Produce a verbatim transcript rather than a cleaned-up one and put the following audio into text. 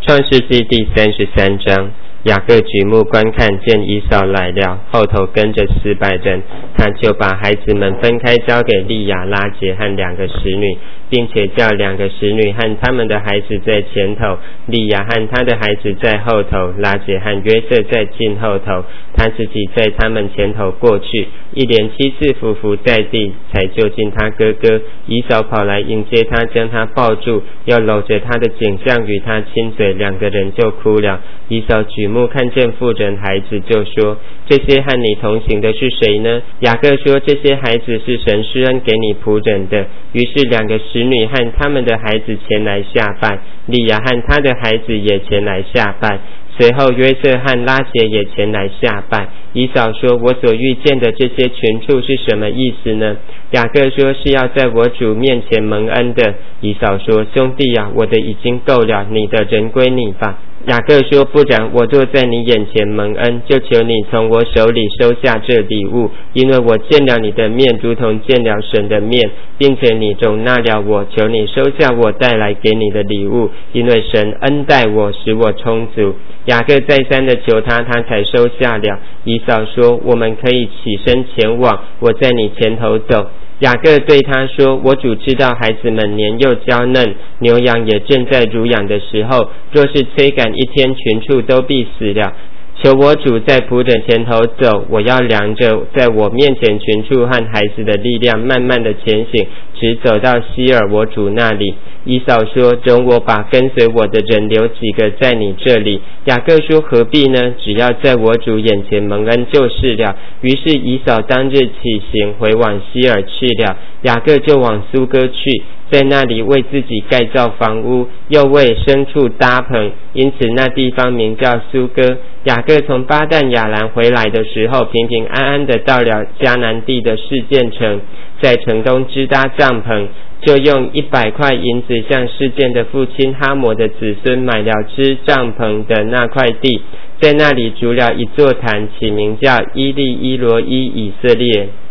创世纪第三十三章，雅各举目观看，见以扫来了，后头跟着四百人，他就把孩子们分开，交给利亚、拉结和两个使女，并且叫两个使女和他们的孩子在前头，利亚和他的孩子在后头，拉结和约瑟在近后头，他自己在他们前头过去，一连七次伏伏在地，才就近他哥哥。以扫跑来迎接他，将他抱住，又搂着他的颈项与他亲嘴，两个人就哭了。以扫举目看见妇人孩子，就说：这些和你同行的是谁呢？雅各说：这些孩子是神施恩给你仆人的。于是两个使女和他们的孩子前来下拜，利亚和他的孩子也前来下拜，随后约瑟和拉结也前来下拜。以扫说：我所遇见的这些群畜是什么意思呢？雅各说：是要在我主面前蒙恩的。以扫说：兄弟啊，我的已经够了，你的人归你吧。雅各说：不然，我若在你眼前蒙恩，就求你从我手里收下这礼物，因为我见了你的面如同见了神的面，并且你容纳了我，求你收下我带来给你的礼物，因为神恩待我，使我充足。雅各再三的求他，他才收下了。以扫说：我们可以起身前往，我在你前头走。雅各对他说：我主知道孩子们年幼娇嫩，牛羊也正在乳养的时候，若是催赶一天，群畜都必死了。求我主在仆人前头走，我要量着在我面前群畜和孩子的力量，慢慢的前行，直走到西珥我主那里。以扫说：容我把跟随我的人留几个在你这里。雅各说：何必呢？只要在我主眼前蒙恩就是了。于是以扫当日起行，回往西珥去了。雅各就往苏哥去，在那里为自己盖造房屋，又为牲畜搭棚，因此那地方名叫苏哥。雅各从巴旦亚兰回来的时候，平平安安的到了迦南地的示剑城，在城东支搭帐篷，就用一百块银子向示剑的父亲哈摩的子孙买了支帐篷的那块地，在那里筑了一座坛，起名叫伊利伊罗伊以色列。